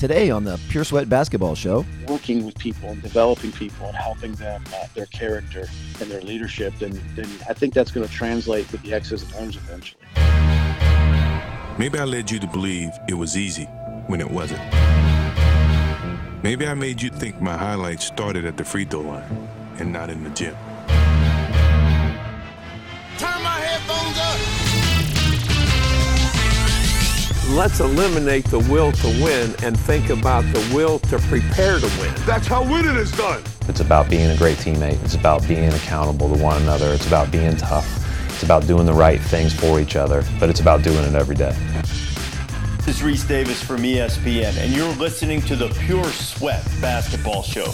Today on the Pure Sweat Basketball Show. Working with people and developing people and helping them, their character and their leadership, then I think that's going to translate to the X's and O's eventually. Maybe I led you to believe it was easy when it wasn't. Maybe I made you think my highlights started at the free throw line and not in the gym. Turn my headphones up. Let's eliminate the will to win and think about the will to prepare to win. That's how winning is done. It's about being a great teammate. It's about being accountable to one another. It's about being tough. It's about doing the right things for each other, but it's about doing it every day. This is Reese Davis from ESPN, and you're listening to the Pure Sweat Basketball Show.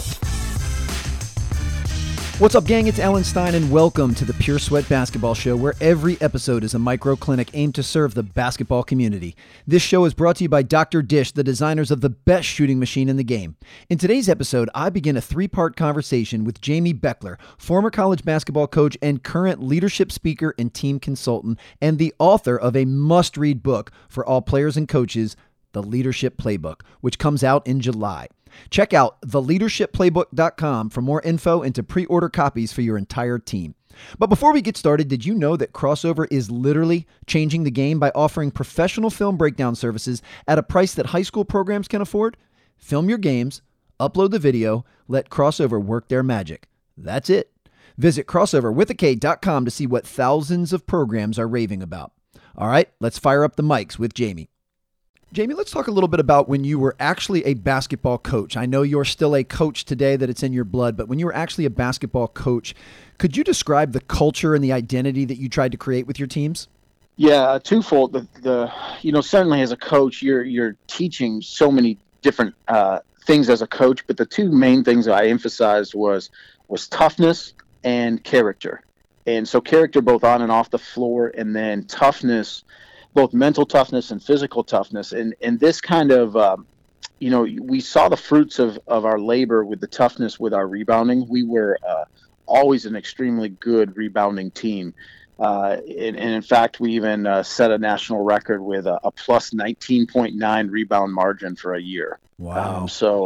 What's up, gang? It's Alan Stein, and welcome to the Pure Sweat Basketball Show, where every episode is a micro clinic aimed to serve the basketball community. This show is brought to you by Dr. Dish, the designers of the best shooting machine in the game. In today's episode, I begin a three-part conversation with Jamie Beckler, former college basketball coach and current leadership speaker and team consultant, and the author of a must-read book for all players and coaches, The Leadership Playbook, which comes out in July. Check out theleadershipplaybook.com for more info and to pre-order copies for your entire team. But before we get started, did you know that Crossover is literally changing the game by offering professional film breakdown services at a price that high school programs can afford? Film your games, upload the video, let Crossover work their magic. That's it. Visit crossoverwithak.com to see what thousands of programs are raving about. All right, let's fire up the mics with Jamie. Jamie, let's talk a little bit about when you were actually a basketball coach. I know you're still a coach today, that it's in your blood, but when you were actually a basketball coach, could you describe the culture and the identity that you tried to create with your teams? Yeah, twofold. Certainly as a coach, you're teaching so many different things as a coach, but the two main things I emphasized was toughness and character. And so character both on and off the floor, and then toughness, both mental toughness and physical toughness. And this kind of, we saw the fruits of our labor with the toughness with our rebounding. We were always an extremely good rebounding team. And in fact, we even set a national record with a plus 19.9 rebound margin for a year. Wow.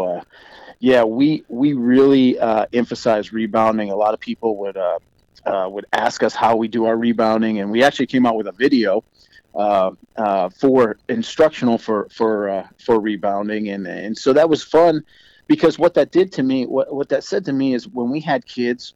We really emphasize rebounding. A lot of people would ask us how we do our rebounding, and we actually came out with a video for instructional for rebounding. And so that was fun, because what that did to me, what that said to me is when we had kids,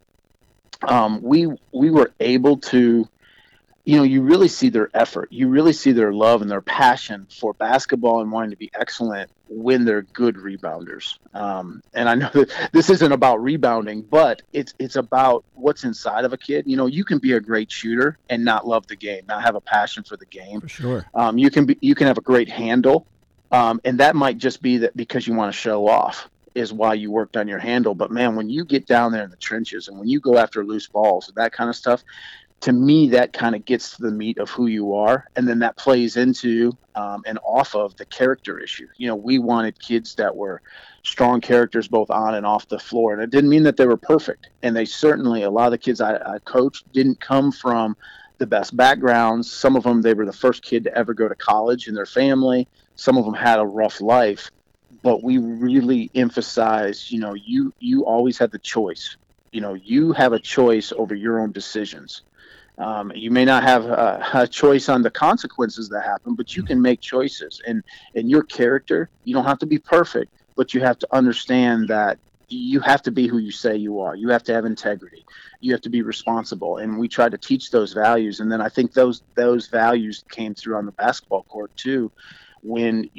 we were able to, you really see their effort, you really see their love and their passion for basketball and wanting to be excellent when they're good rebounders. And I know that this isn't about rebounding, but it's about what's inside of a kid. You can be a great shooter and not love the game, not have a passion for the game. For sure. You can have a great handle, and that might just be that because you want to show off is why you worked on your handle. But man, when you get down there in the trenches and when you go after loose balls and that kind of stuff, to me, that kind of gets to the meat of who you are. And then that plays into and off of the character issue. We wanted kids that were strong characters both on and off the floor. And it didn't mean that they were perfect. And they certainly, a lot of the kids I coached didn't come from the best backgrounds. Some of them, they were the first kid to ever go to college in their family. Some of them had a rough life. But we really emphasized, you always had the choice. You have a choice over your own decisions. You may not have a choice on the consequences that happen, but you can make choices. And your character, you don't have to be perfect, but you have to understand that you have to be who you say you are. You have to have integrity. You have to be responsible. And we try to teach those values. And then I think those values came through on the basketball court too, when,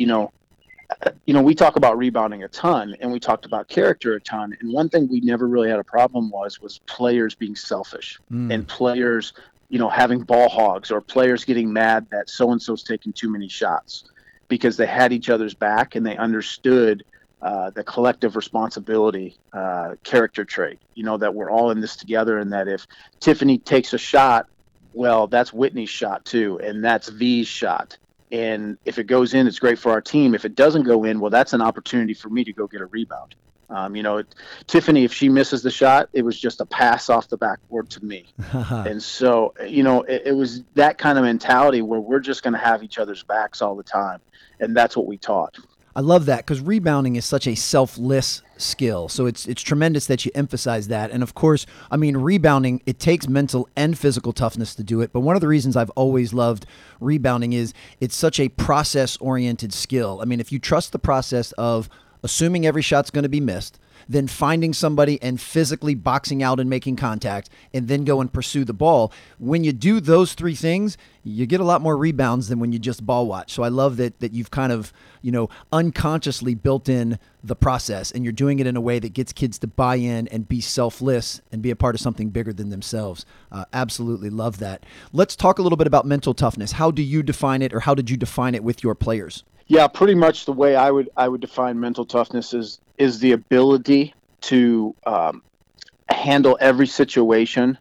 we talk about rebounding a ton, and we talked about character a ton. And one thing we never really had a problem was players being selfish and players, having ball hogs, or players getting mad that so-and-so's taking too many shots, because they had each other's back and they understood the collective responsibility character trait, that we're all in this together, and that if Tiffany takes a shot, well, that's Whitney's shot too, and that's V's shot. And if it goes in, it's great for our team. If it doesn't go in, well, that's an opportunity for me to go get a rebound. Tiffany, if she misses the shot, it was just a pass off the backboard to me. And so, it was that kind of mentality where we're just going to have each other's backs all the time. And that's what we taught. I love that, because rebounding is such a selfless skill. So it's tremendous that you emphasize that. And of course, I mean, rebounding, it takes mental and physical toughness to do it. But one of the reasons I've always loved rebounding is it's such a process-oriented skill. I mean, if you trust the process of assuming every shot's going to be missed, then finding somebody and physically boxing out and making contact, and then go and pursue the ball. When you do those three things, you get a lot more rebounds than when you just ball watch. So I love that you've kind of, unconsciously built in the process, and you're doing it in a way that gets kids to buy in and be selfless and be a part of something bigger than themselves. Absolutely love that. Let's talk a little bit about mental toughness. How do you define it, or how did you define it with your players? Yeah, pretty much the way I would define mental toughness is the ability to handle every situation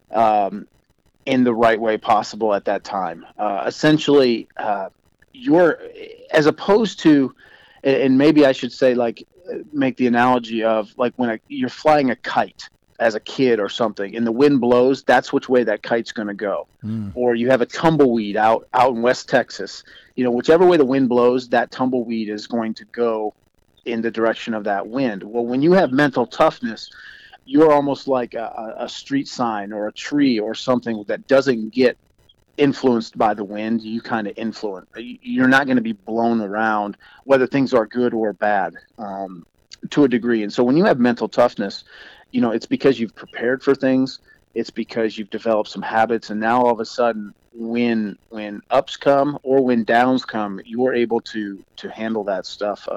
in the right way possible at that time. Essentially, you're, as opposed to, and maybe I should say, like, make the analogy of like when you're flying a kite as a kid or something, and the wind blows, that's which way that kite's going to go. Or you have a tumbleweed out in West Texas. Whichever way the wind blows, that tumbleweed is going to go in the direction of that wind. Well, when you have mental toughness, you're almost like a street sign or a tree or something that doesn't get influenced by the wind. You kind of influence. You're not going to be blown around, whether things are good or bad, to a degree. And so when you have mental toughness, it's because you've prepared for things. It's because you've developed some habits, and now all of a sudden, when ups come or when downs come, you're able to handle that stuff.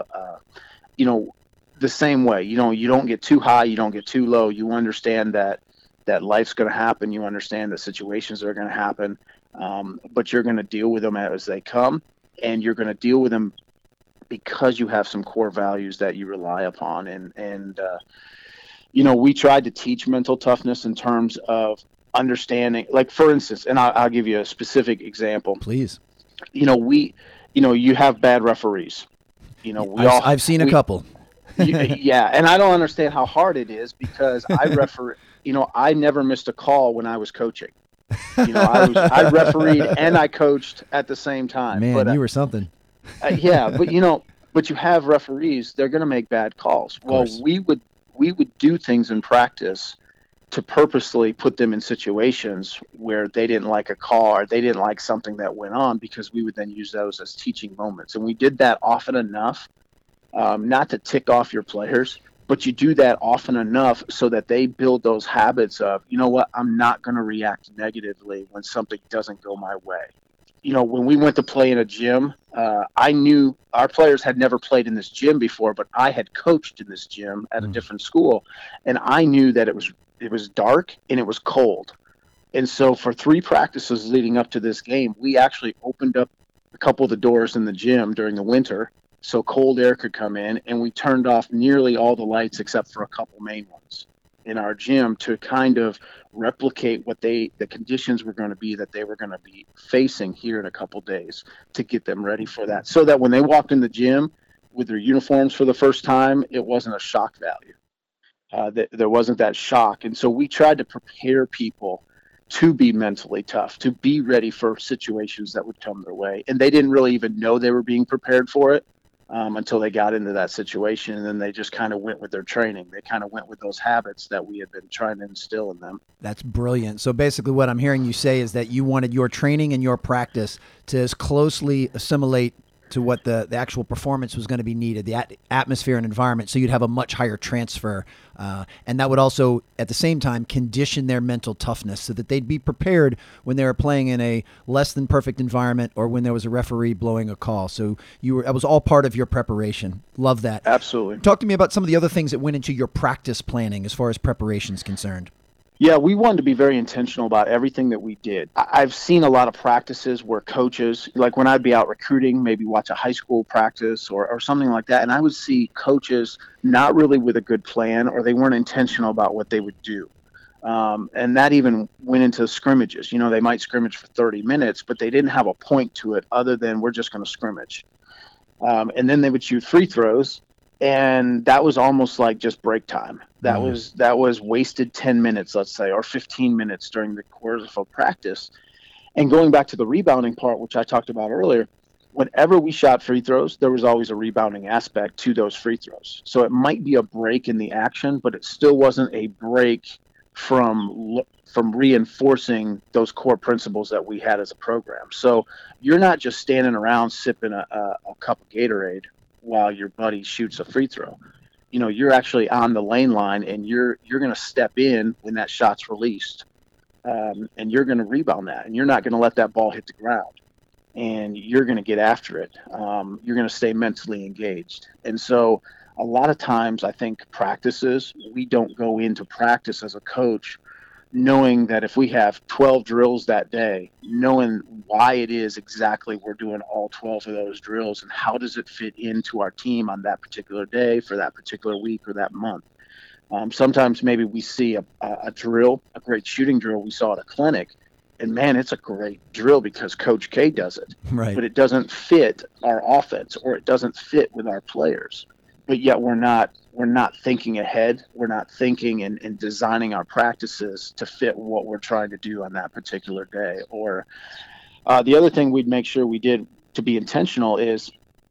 The same way. You don't get too high, you don't get too low. You understand that life's going to happen. You understand that situations are going to happen, but you're going to deal with them as they come, and you're going to deal with them because you have some core values that you rely upon. And we tried to teach mental toughness in terms of understanding, like, for instance, and I'll give you a specific example. Please. You have bad referees. I've seen a couple. Yeah, and I don't understand how hard it is, because I never missed a call when I was coaching. I refereed and I coached at the same time. Man, but, you were something. Yeah, but you have referees, they're going to make bad calls. Well, we would do things in practice to purposely put them in situations where they didn't like a call or they didn't like something that went on, because we would then use those as teaching moments. And we did that often enough, not to tick off your players, but you do that often enough so that they build those habits of, I'm not going to react negatively when something doesn't go my way. When we went to play in a gym, I knew our players had never played in this gym before, but I had coached in this gym at a different school, and I knew that it was dark and it was cold. And so for 3 practices leading up to this game, we actually opened up a couple of the doors in the gym during the winter so cold air could come in, and we turned off nearly all the lights except for a couple main ones in our gym to kind of replicate what the conditions were going to be that they were going to be facing here in a couple days, to get them ready for that, so that when they walked in the gym with their uniforms for the first time, it wasn't a shock value. There wasn't that shock. And so we tried to prepare people to be mentally tough, to be ready for situations that would come their way. And they didn't really even know they were being prepared for it until they got into that situation. And then they just kind of went with their training. They kind of went with those habits that we had been trying to instill in them. That's brilliant. So basically what I'm hearing you say is that you wanted your training and your practice to as closely assimilate to what the actual performance was going to be needed, the atmosphere and environment, so you'd have a much higher transfer. And that would also, at the same time, condition their mental toughness so that they'd be prepared when they were playing in a less than perfect environment or when there was a referee blowing a call. So that was all part of your preparation. Love that. Absolutely. Talk to me about some of the other things that went into your practice planning as far as preparation is concerned. Yeah, we wanted to be very intentional about everything that we did. I've seen a lot of practices where coaches, like when I'd be out recruiting, maybe watch a high school practice or something like that, and I would see coaches not really with a good plan, or they weren't intentional about what they would do. And that even went into scrimmages. They might scrimmage for 30 minutes, but they didn't have a point to it other than we're just going to scrimmage. And then they would shoot free throws. And that was almost like just break time. That was wasted 10 minutes, let's say, or 15 minutes during the course of practice. And going back to the rebounding part, which I talked about earlier, whenever we shot free throws, there was always a rebounding aspect to those free throws. So it might be a break in the action, but it still wasn't a break from reinforcing those core principles that we had as a program. So you're not just standing around sipping a cup of Gatorade while your buddy shoots a free throw. You're actually on the lane line, and you're going to step in when that shot's released, and you're going to rebound that, and you're not going to let that ball hit the ground, and you're going to get after it. You're going to stay mentally engaged. And so a lot of times I think practices, we don't go into practice as a coach knowing that if we have 12 drills that day, knowing why it is exactly we're doing all 12 of those drills and how does it fit into our team on that particular day for that particular week or that month. Sometimes maybe we see a drill, a great shooting drill we saw at a clinic, and man, it's a great drill because Coach K does it, right? But it doesn't fit our offense, or it doesn't fit with our players. But yet we're not thinking ahead. We're not thinking and designing our practices to fit what we're trying to do on that particular day. Or the other thing we'd make sure we did to be intentional is,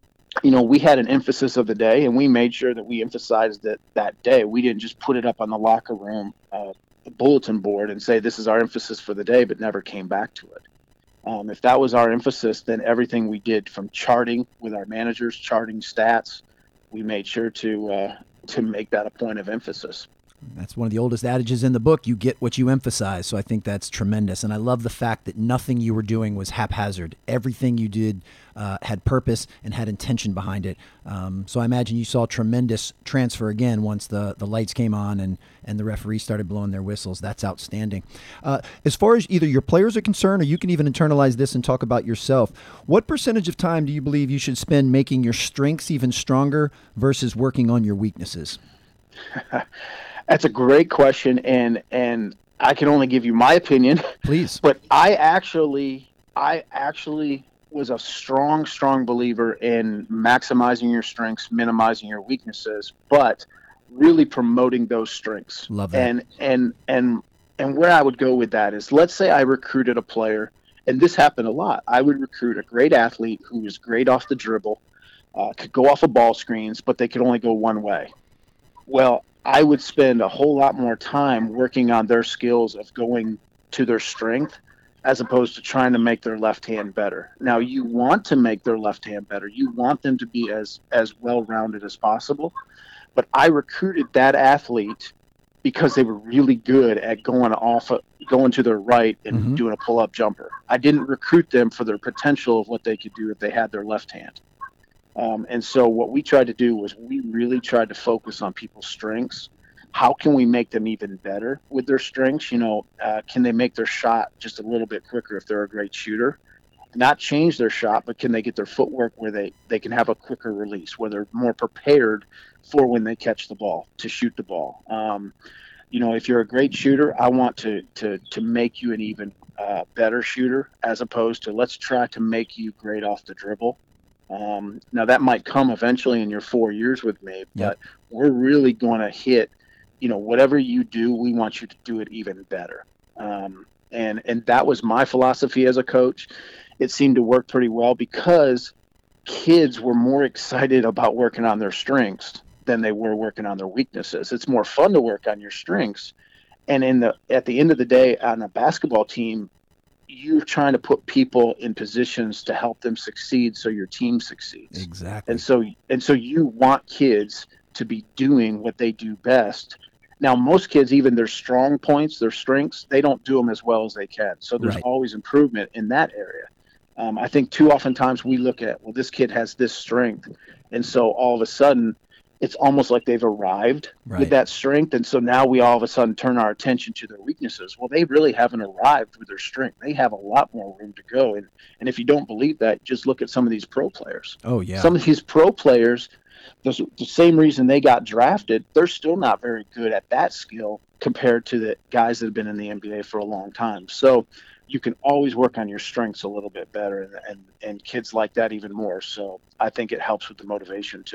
we had an emphasis of the day, and we made sure that we emphasized that day. We didn't just put it up on the locker room bulletin board and say this is our emphasis for the day, but never came back to it. If that was our emphasis, then everything we did from charting with our managers, charting stats, we made sure to make that a point of emphasis. That's one of the oldest adages in the book. You get what you emphasize. So I think that's tremendous. And I love the fact that nothing you were doing was haphazard. Everything you did had purpose and had intention behind it. So I imagine you saw tremendous transfer again once the lights came on and the referees started blowing their whistles. That's outstanding. As far as either your players are concerned, or you can even internalize this and talk about yourself, what percentage of time do you believe you should spend making your strengths even stronger versus working on your weaknesses? That's a great question, and I can only give you my opinion. Please. But I actually was a strong believer in maximizing your strengths, minimizing your weaknesses, but really promoting those strengths. Love that. And where I would go with that is, let's say I recruited a player, and this happened a lot. I would recruit a great athlete who was great off the dribble, could go off of ball screens, but they could only go one way. Well, I would spend a whole lot more time working on their skills of going to their strength as opposed to trying to make their left hand better. Now, you want to make their left hand better. You want them to be as well-rounded as possible. But I recruited that athlete because they were really good at going to their right and doing a pull-up jumper. I didn't recruit them for their potential of what they could do if they had their left hand. And so what we tried to do was we really tried to focus on people's strengths. How can we make them even better with their strengths? Can they make their shot just a little bit quicker if they're a great shooter? Not change their shot, but can they get their footwork where they can have a quicker release, where they're more prepared for when they catch the ball, to shoot the ball. If you're a great shooter, I want to make you an even better shooter, as opposed to let's try to make you great off the dribble. Now that might come eventually in your 4 years with me, but we're really going to hit, whatever you do, we want you to do it even better. And that was my philosophy as a coach. It seemed to work pretty well because kids were more excited about working on their strengths than they were working on their weaknesses. It's more fun to work on your strengths. And at the end of the day, on a basketball team, you're trying to put people in positions to help them succeed so your team succeeds. Exactly. And so you want kids to be doing what they do best. Now, most kids, even their strong points, their strengths, they don't do them as well as they can. So there's always improvement in that area. I think too often times we look at, well, this kid has this strength. And so all of a sudden, it's almost like they've arrived with that strength. And so now we all of a sudden turn our attention to their weaknesses. Well, they really haven't arrived with their strength. They have a lot more room to go. And if you don't believe that, just look at some of these pro players. Oh, yeah. Some of these pro players, the same reason they got drafted, they're still not very good at that skill compared to the guys that have been in the NBA for a long time. So you can always work on your strengths a little bit better, and kids like that even more. So I think it helps with the motivation too.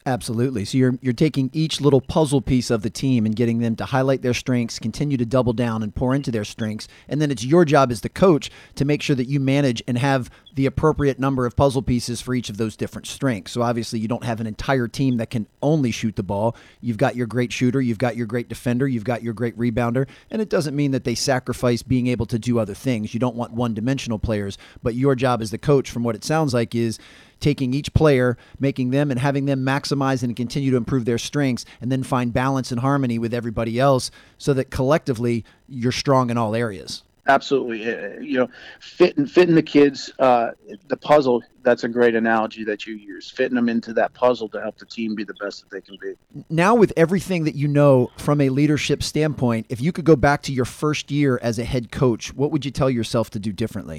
Absolutely. So you're taking each little puzzle piece of the team and getting them to highlight their strengths, continue to double down and pour into their strengths. And then it's your job as the coach to make sure that you manage and have the appropriate number of puzzle pieces for each of those different strengths. So obviously you don't have an entire team that can only shoot the ball. You've got your great shooter, you've got your great defender, you've got your great rebounder. And it doesn't mean that they sacrifice being able to do other things. You don't want one-dimensional players, but your job as the coach, from what it sounds like, is taking each player, making them and having them maximize and continue to improve their strengths, and then find balance and harmony with everybody else so that collectively you're strong in all areas. Absolutely. Fitting the kids, the puzzle, that's a great analogy that you use, fitting them into that puzzle to help the team be the best that they can be. Now, with everything that you know from a leadership standpoint, if you could go back to your first year as a head coach, what would you tell yourself to do differently?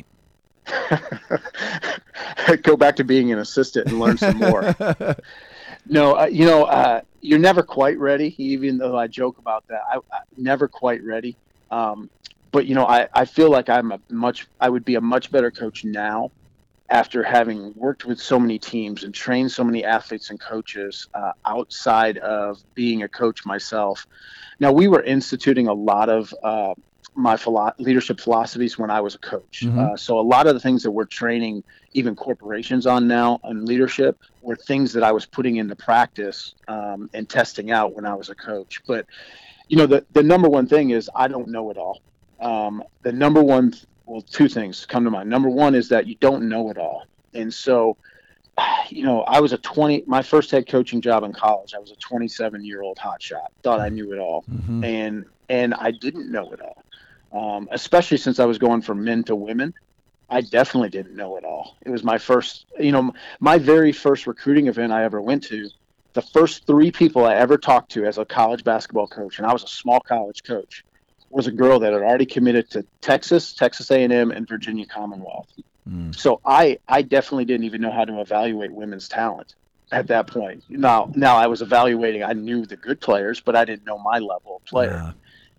Go back to being an assistant and learn some more. No, you're never quite ready, even though I joke about that. I'm never quite ready. But I feel like I would be a much better coach now after having worked with so many teams and trained so many athletes and coaches outside of being a coach myself. Now, we were instituting a lot of my leadership philosophies when I was a coach. Mm-hmm. So a lot of the things that we're training even corporations on now on leadership were things that I was putting into practice and testing out when I was a coach. But, the number one thing is I don't know it all. The number one, two things come to mind. Number one is that you don't know it all. And so, I was my first head coaching job in college, I was a 27-year-old hotshot, thought I knew it all. Mm-hmm. And I didn't know it all. Especially since I was going from men to women, I definitely didn't know it all. It was my first, my very first recruiting event I ever went to. The first 3 people I ever talked to as a college basketball coach, and I was a small college coach, was a girl that had already committed to Texas A&M, and Virginia Commonwealth. So I definitely didn't even know how to evaluate women's talent at that point. Now I was evaluating, I knew the good players, but I didn't know my level of player.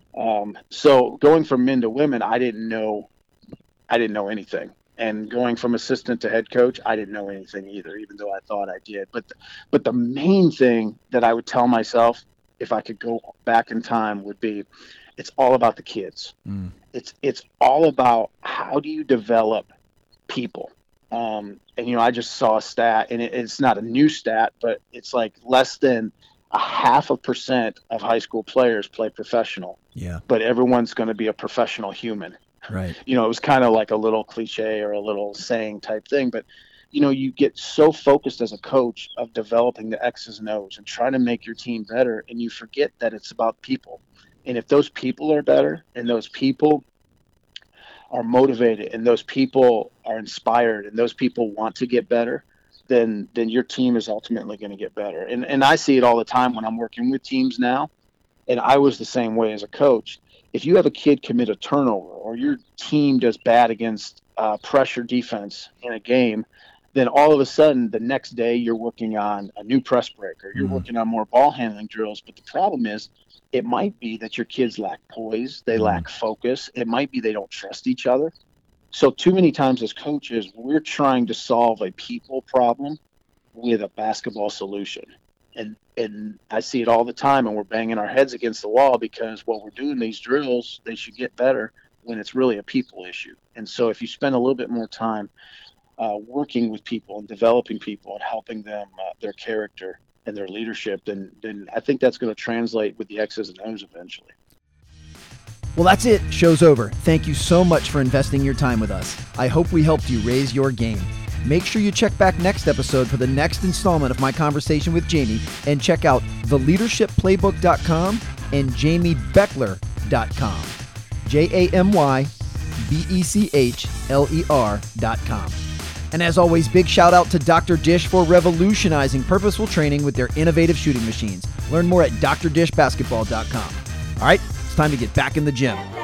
So going from men to women, I didn't know anything. And going from assistant to head coach, I didn't know anything either, even though I thought I did. But the main thing that I would tell myself if I could go back in time would be, it's all about the kids. It's all about how do you develop people. And I just saw a stat, and it's not a new stat, but it's like less than 0.5% of high school players play professional. Yeah. But everyone's going to be a professional human. Right. It was kind of like a little cliche or a little saying type thing, but you get so focused as a coach of developing the X's and O's and trying to make your team better, and you forget that it's about people. And if those people are better, and those people are motivated, and those people are inspired, and those people want to get better, then your team is ultimately going to get better. And I see it all the time when I'm working with teams now, and I was the same way as a coach. If you have a kid commit a turnover, or your team does bad against pressure defense in a game, then all of a sudden the next day you're working on a new press break, or you're working on more ball handling drills. But the problem is, it might be that your kids lack poise, they lack focus. It might be they don't trust each other. So too many times as coaches, we're trying to solve a people problem with a basketball solution. And I see it all the time, and we're banging our heads against the wall because what we're doing, these drills, they should get better, when it's really a people issue. And so if you spend a little bit more time working with people and developing people and helping them, their character and their leadership, then I think that's going to translate with the X's and O's eventually. Well, that's it. Show's over. Thank you so much for investing your time with us. I hope we helped you raise your game. Make sure you check back next episode for the next installment of my conversation with Jamie, and check out theleadershipplaybook.com and jamiebeckler.com. JamieBechler.com. And as always, big shout out to Dr. Dish for revolutionizing purposeful training with their innovative shooting machines. Learn more at drdishbasketball.com. All right, it's time to get back in the gym.